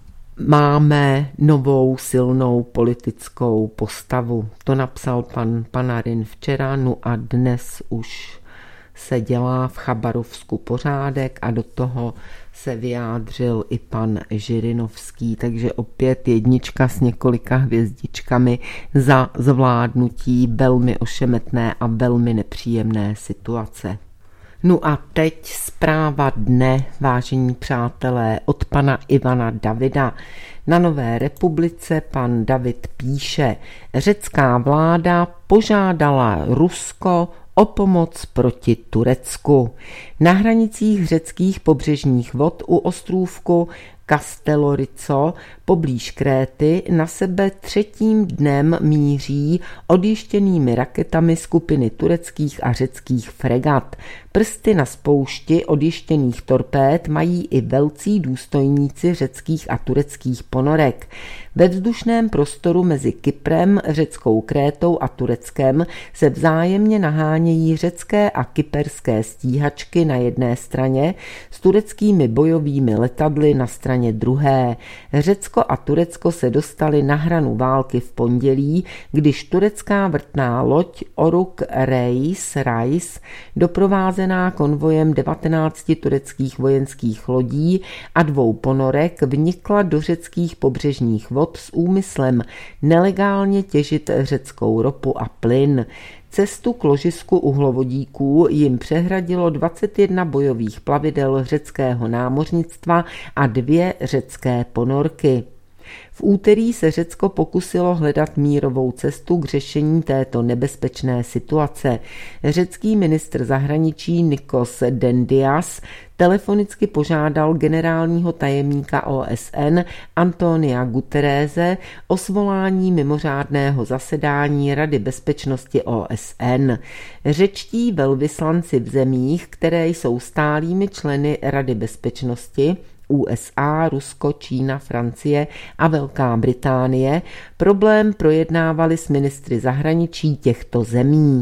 máme novou silnou politickou postavu. To napsal pan Panarin včera, no a dnes už se dělá v Chabarovsku pořádek a do toho se vyjádřil i pan Žirinovský, takže opět jednička s několika hvězdičkami za zvládnutí velmi ošemetné a velmi nepříjemné situace. No a teď zpráva dne, vážení přátelé, od pana Ivana Davida. Na Nové republice pan David píše: řecká vláda požádala Rusko o pomoc proti Turecku. Na hranicích řeckých pobřežních vod u ostrůvku Kastellorico poblíž Kréty na sebe třetím dnem míří odjištěnými raketami skupiny tureckých a řeckých fregat. Prsty na spoušti odjištěných torpéd mají i velcí důstojníci řeckých a tureckých ponorek. Ve vzdušném prostoru mezi Kyprem, řeckou Krétou a Tureckem se vzájemně nahánějí řecké a kyperské stíhačky na jedné straně s tureckými bojovými letadly na straně druhé. Řecko a Turecko se dostali na hranu války v pondělí, když turecká vrtná loď Oruk Reis Reis, doprovázená konvojem devatenácti tureckých vojenských lodí a dvou ponorek, vnikla do řeckých pobřežních vod s úmyslem nelegálně těžit řeckou ropu a plyn. Cestu k ložisku uhlovodíků jim přehradilo dvacet jedna bojových plavidel řeckého námořnictva a dvě řecké ponorky. V úterý se Řecko pokusilo hledat mírovou cestu k řešení této nebezpečné situace. Řecký ministr zahraničí Nikos Dendias telefonicky požádal generálního tajemníka O S N Antonia Guterrese o svolání mimořádného zasedání Rady bezpečnosti O S N. Řečtí velvyslanci v zemích, které jsou stálými členy Rady bezpečnosti, U S A, Rusko, Čína, Francie a Velká Británie, problém projednávali s ministry zahraničí těchto zemí.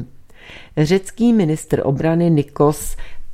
Řecký ministr obrany Nikos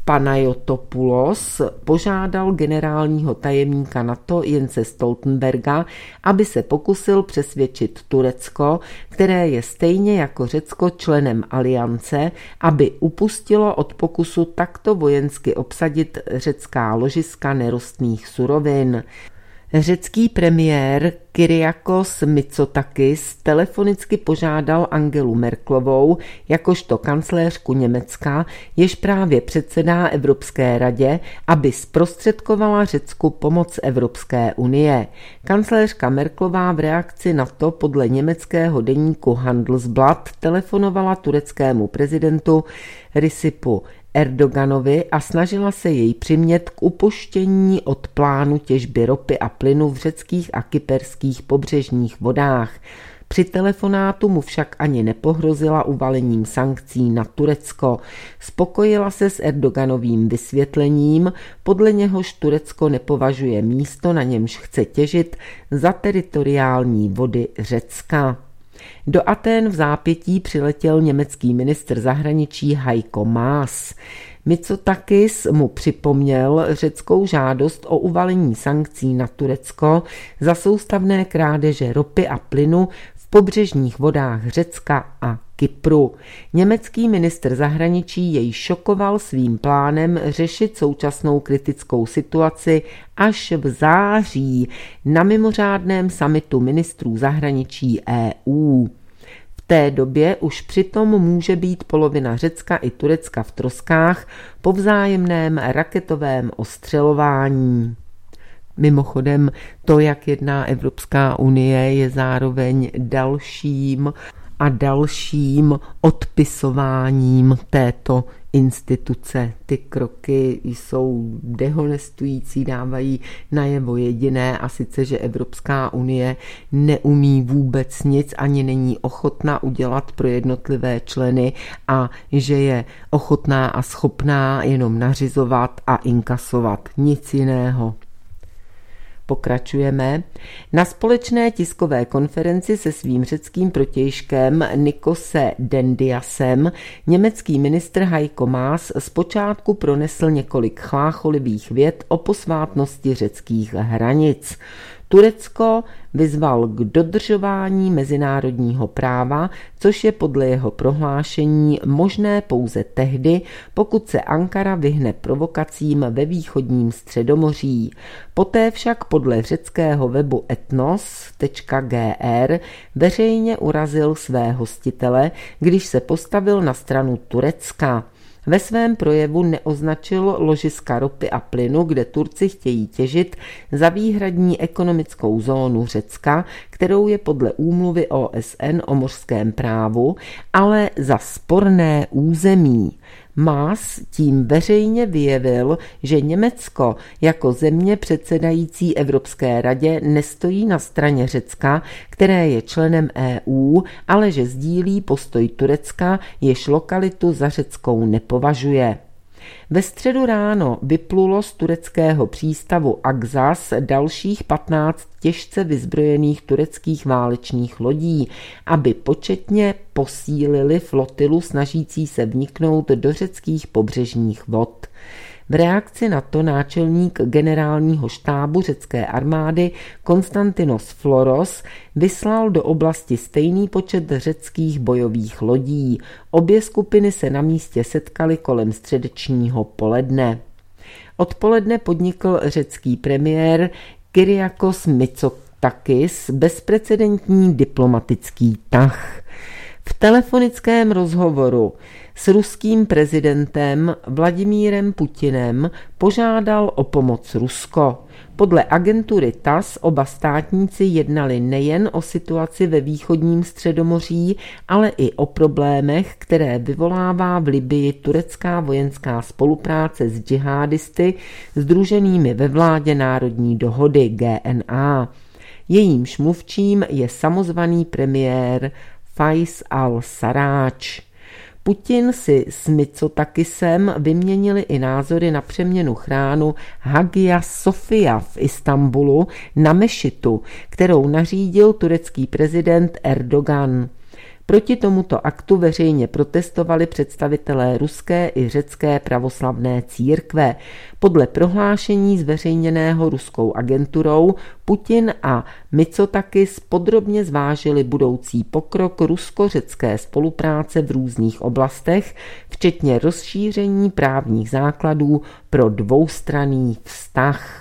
Panayotopoulos požádal generálního tajemníka NATO Jense Stoltenberga, aby se pokusil přesvědčit Turecko, které je stejně jako Řecko členem aliance, aby upustilo od pokusu takto vojensky obsadit řecká ložiska nerostných surovin. Řecký premiér Kyriakos Mitsotakis telefonicky požádal Angelu Merkelovou, jakožto kancléřku Německa, jež právě předsedá Evropské radě, aby zprostředkovala Řecku pomoc Evropské unie. Kancléřka Merkelová v reakci na to podle německého deníku Handelsblatt telefonovala tureckému prezidentu Recipu Erdoganovi a snažila se jej přimět k upuštění od plánu těžby ropy a plynu v řeckých a kyperských pobřežních vodách. Při telefonátu mu však ani nepohrozila uvalením sankcí na Turecko. Spokojila se s Erdoganovým vysvětlením, podle něhož Turecko nepovažuje místo, na němž chce těžit, za teritoriální vody Řecka. Do Athén v zápětí přiletěl německý ministr zahraničí Heiko Maas. Mitsotakis mu připomněl řeckou žádost o uvalení sankcí na Turecko za soustavné krádeže ropy a plynu v pobřežních vodách Řecka a Kypru. Německý ministr zahraničí jej šokoval svým plánem řešit současnou kritickou situaci až v září na mimořádném summitu ministrů zahraničí E U. V té době už přitom může být polovina Řecka i Turecka v troskách po vzájemném raketovém ostřelování. Mimochodem, to, jak jedná Evropská unie, je zároveň dalším a dalším odpisováním této instituce. Ty kroky jsou dehonestující, dávají najevo jediné, a sice, že Evropská unie neumí vůbec nic, ani není ochotná udělat pro jednotlivé členy a že je ochotná a schopná jenom nařizovat a inkasovat. Nic jiného. Pokračujeme. Na společné tiskové konferenci se svým řeckým protějškem Nikose Dendiasem německý ministr Heiko Maas zpočátku pronesl několik chlácholivých vět o posvátnosti řeckých hranic. Turecko vyzval k dodržování mezinárodního práva, což je podle jeho prohlášení možné pouze tehdy, pokud se Ankara vyhne provokacím ve východním Středomoří. Poté však podle řeckého webu etnos tečka g r veřejně urazil své hostitele, když se postavil na stranu Turecka. Ve svém projevu neoznačil ložiska ropy a plynu, kde Turci chtějí těžit, za výhradní ekonomickou zónu Řecka, kterou je podle úmluvy O S N o mořském právu, ale za sporné území. Maas tím veřejně vyjevil, že Německo jako země předsedající Evropské radě nestojí na straně Řecka, které je členem E U, ale že sdílí postoj Turecka, jež lokalitu za řeckou nepovažuje. Ve středu ráno vyplulo z tureckého přístavu Aksas dalších patnáct těžce vyzbrojených tureckých válečných lodí, aby početně posílili flotilu snažící se vniknout do řeckých pobřežních vod. V reakci na to náčelník generálního štábu řecké armády Konstantinos Floros vyslal do oblasti stejný počet řeckých bojových lodí. Obě skupiny se na místě setkaly kolem středečního poledne. Odpoledne podnikl řecký premiér Kyriakos Mitsotakis bezprecedentní diplomatický tah. V telefonickém rozhovoru s ruským prezidentem Vladimírem Putinem požádal o pomoc Rusko. Podle agentury T A S oba státníci jednali nejen o situaci ve východním Středomoří, ale i o problémech, které vyvolává v Libyi turecká vojenská spolupráce s džihádisty sdruženými ve vládě Národní dohody G N A. Jejímž mluvčím je samozvaný premiér Faiz al-Sarraj. Putin si s Mitsotakisem vyměnili i názory na přeměnu chrámu Hagia Sofia v Istanbulu na mešitu, kterou nařídil turecký prezident Erdogan. Proti tomuto aktu veřejně protestovali představitelé ruské i řecké pravoslavné církve. Podle prohlášení zveřejněného ruskou agenturou Putin a Mitsotakis podrobně zvážili budoucí pokrok rusko-řecké spolupráce v různých oblastech, včetně rozšíření právních základů pro dvoustranný vztah.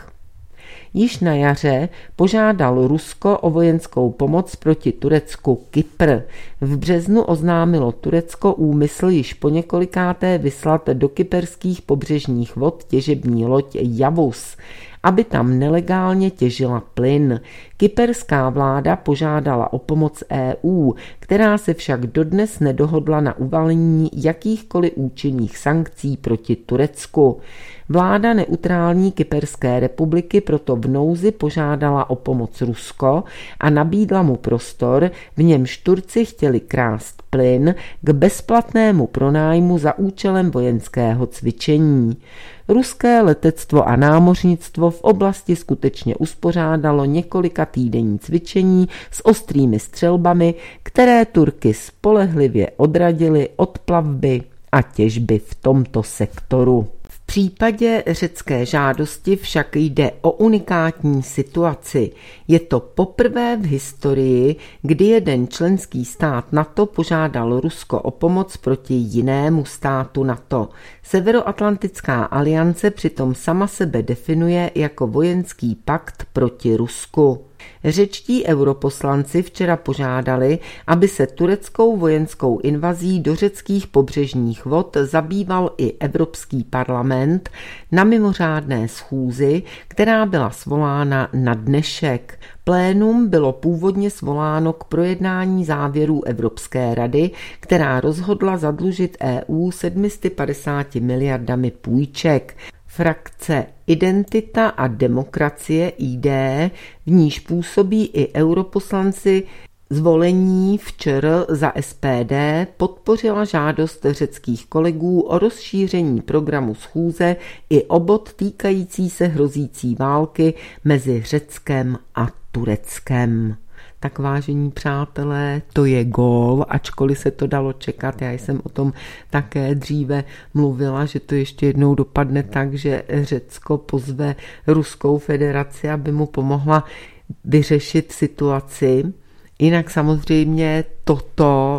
Již na jaře požádal Rusko o vojenskou pomoc proti Turecku Kypr. V březnu oznámilo Turecko úmysl již poněkolikáté vyslat do kyperských pobřežních vod těžební loď Javus, aby tam nelegálně těžila plyn. Kyperská vláda požádala o pomoc E U, která se však dodnes nedohodla na uvalení jakýchkoliv účinných sankcí proti Turecku. Vláda neutrální Kyperské republiky proto v nouzi požádala o pomoc Rusko a nabídla mu prostor, v němž Turci chtěli krást plyn k bezplatnému pronájmu za účelem vojenského cvičení. Ruské letectvo a námořnictvo v oblasti skutečně uspořádalo několika týdenní cvičení s ostrými střelbami, které Turky spolehlivě odradily od plavby a těžby v tomto sektoru. V případě řecké žádosti však jde o unikátní situaci. Je to poprvé v historii, kdy jeden členský stát NATO požádal Rusko o pomoc proti jinému státu NATO. Severoatlantická aliance přitom sama sebe definuje jako vojenský pakt proti Rusku. Řečtí europoslanci včera požádali, aby se tureckou vojenskou invazí do řeckých pobřežních vod zabýval i Evropský parlament na mimořádné schůzi, která byla svolána na dnešek. Plénum bylo původně svoláno k projednání závěrů Evropské rady, která rozhodla zadlužit E U sedm set padesát miliardami půjček. Frakce Identita a demokracie I D, v níž působí i europoslanci zvolení včera za S P D, podpořila žádost řeckých kolegů o rozšíření programu schůze i o bod týkající se hrozící války mezi Řeckem a Tureckem. Tak vážení přátelé, to je gól, ačkoliv se to dalo čekat. Já jsem o tom také dříve mluvila, že to ještě jednou dopadne tak, že Řecko pozve Ruskou federaci, aby mu pomohla vyřešit situaci. Jinak samozřejmě toto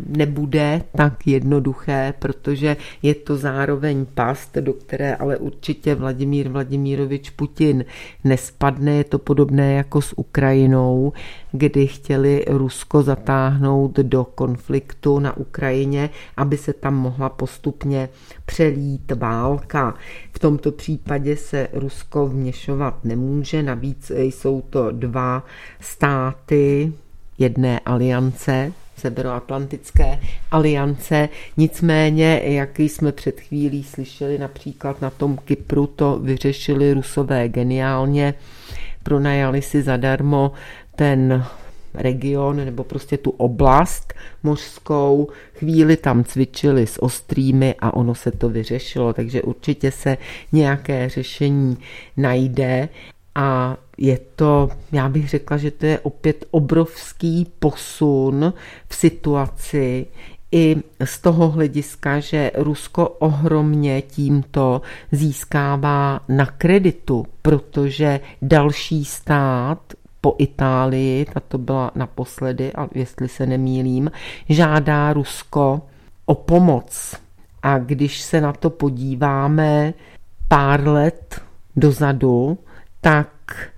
nebude tak jednoduché, protože je to zároveň past, do které ale určitě Vladimír Vladimírovič Putin nespadne. Je to podobné jako s Ukrajinou, kdy chtěli Rusko zatáhnout do konfliktu na Ukrajině, aby se tam mohla postupně přelít válka. V tomto případě se Rusko vměšovat nemůže, navíc jsou to dva státy jedné aliance, Severoatlantické aliance. Nicméně, jak jsme před chvílí slyšeli, například na tom Kypru to vyřešili Rusové geniálně, pronajali si zadarmo ten region nebo prostě tu oblast mořskou, chvíli tam cvičili s ostrými a ono se to vyřešilo, takže určitě se nějaké řešení najde. A je to, já bych řekla, že to je opět obrovský posun v situaci i z toho hlediska, že Rusko ohromně tímto získává na kreditu, protože další stát po Itálii, ta to byla naposledy, a jestli se nemýlím, žádá Rusko o pomoc. A když se na to podíváme pár let dozadu, tak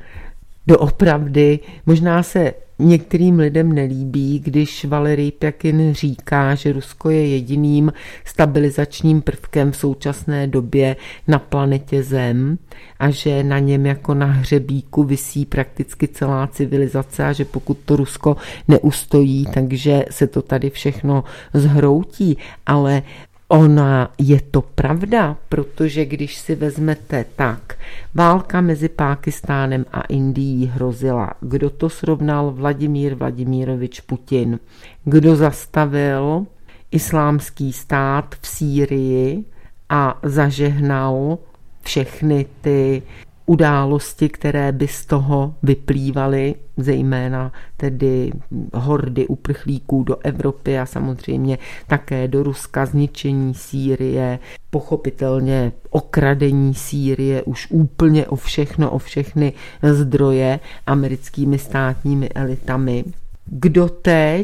doopravdy možná se některým lidem nelíbí, když Valerij Pjakin říká, že Rusko je jediným stabilizačním prvkem v současné době na planetě Zem a že na něm jako na hřebíku visí prakticky celá civilizace a že pokud to Rusko neustojí, takže se to tady všechno zhroutí, ale ona je to pravda, protože když si vezmete tak, válka mezi Pákistánem a Indií hrozila. Kdo to srovnal? Vladimír Vladimírovič Putin. Kdo zastavil islámský stát v Sýrii a zažehnal všechny ty události, které by z toho vyplývaly, zejména tedy hordy uprchlíků do Evropy a samozřejmě také do Ruska, zničení Sýrie, pochopitelně okradení Sýrie už úplně o všechno, o všechny zdroje americkými státními elitami. Kdo teď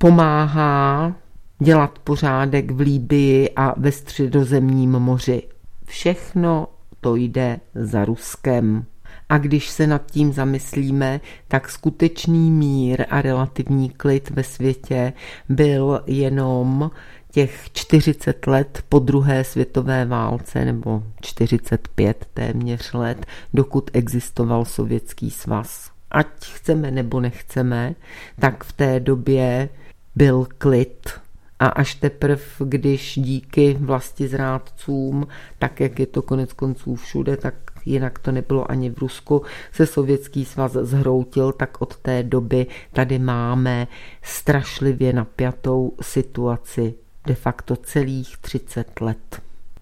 pomáhá dělat pořádek v Libyi a ve Středozemním moři? Všechno to jde za Ruskem. A když se nad tím zamyslíme, tak skutečný mír a relativní klid ve světě byl jenom těch čtyřicet let po druhé světové válce, nebo čtyřicet pět téměř let, dokud existoval Sovětský svaz. Ať chceme nebo nechceme, tak v té době byl klid. A až teprve, když díky vlastizrádcům, tak jak je to konec konců všude, tak jinak to nebylo ani v Rusku, se Sovětský svaz zhroutil, tak od té doby tady máme strašlivě napjatou situaci de facto celých třicet let.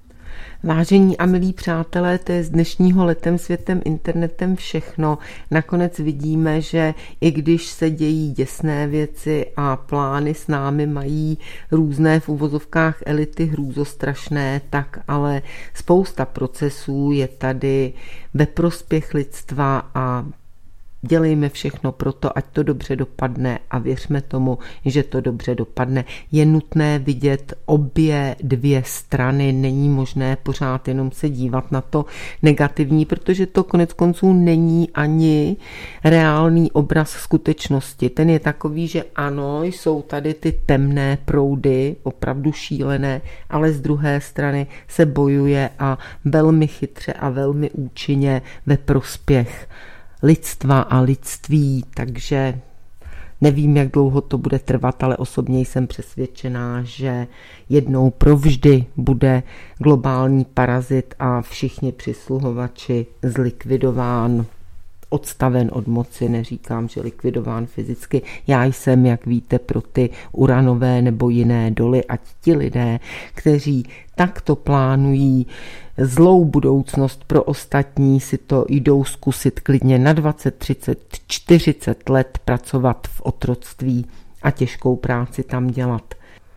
Vážení a milí přátelé, to je z dnešního Letem světem internetem všechno. Nakonec vidíme, že i když se dějí děsné věci a plány s námi mají různé v uvozovkách elity hrůzostrašné, tak ale spousta procesů je tady ve prospěch lidstva a dělejme všechno pro to, ať to dobře dopadne a věřme tomu, že to dobře dopadne. Je nutné vidět obě dvě strany, není možné pořád jenom se dívat na to negativní, protože to konec konců není ani reálný obraz skutečnosti. Ten je takový, že ano, jsou tady ty temné proudy, opravdu šílené, ale z druhé strany se bojuje a velmi chytře a velmi účinně ve prospěch lidstva a lidství, takže nevím, jak dlouho to bude trvat, ale osobně jsem přesvědčená, že jednou provždy bude globální parazit a všichni přisluhovači zlikvidován, odstaven od moci, neříkám, že likvidován fyzicky. Já jsem, jak víte, pro ty uranové nebo jiné doly, ať ti lidé, kteří takto plánují zlou budoucnost pro ostatní, si to jdou zkusit klidně na dvacet, třicet, čtyřicet let pracovat v otroctví a těžkou práci tam dělat.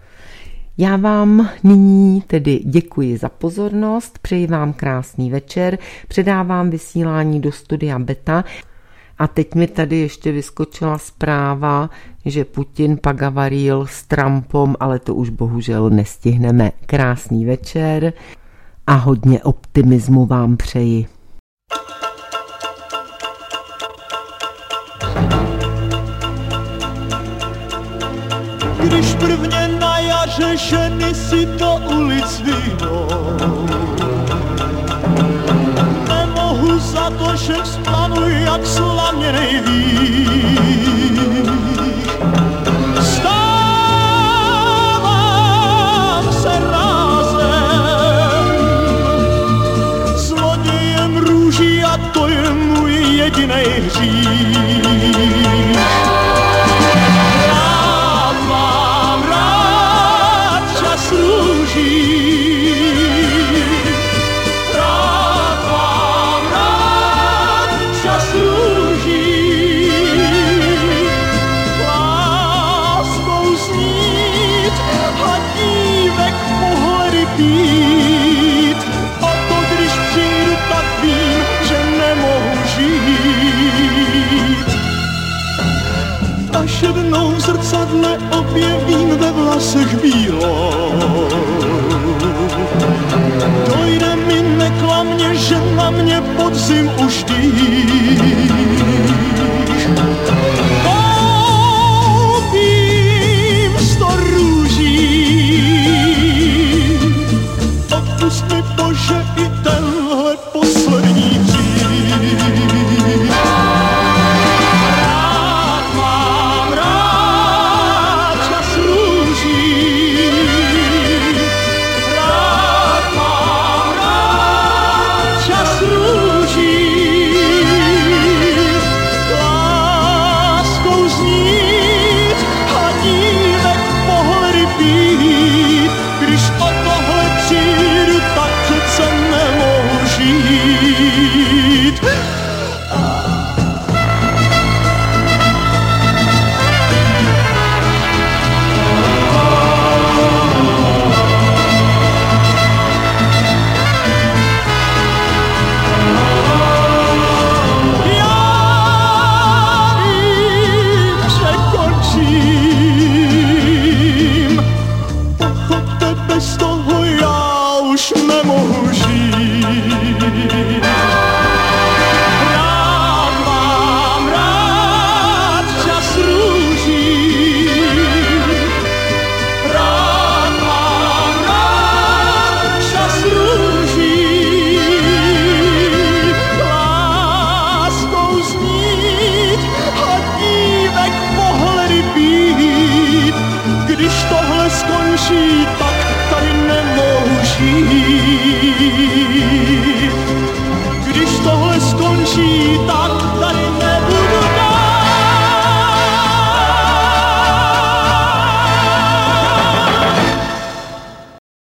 Já vám nyní tedy děkuji za pozornost, přeji vám krásný večer, předávám vysílání do studia Beta a teď mi tady ještě vyskočila zpráva, že Putin pagavaril s Trumpom, ale to už bohužel nestihneme. Krásný večer a hodně optimismu vám přeji. Když prvně na jaře ženy si do ulic vyjdou, nemohu za to, že vzplanu jak slaměnej víš. Stávám se rázem, zlodějem růží a to je můj jedinej hřích. Až jednou v zrcadle objevím ve vlasech bílo, dojde mi neklamně, že na mě podzim už dýš. Koupím sto růží, odpust mi Bože i tenhle poslední dřív. Když o tohle přijdu, tak přece nemohu chvíli.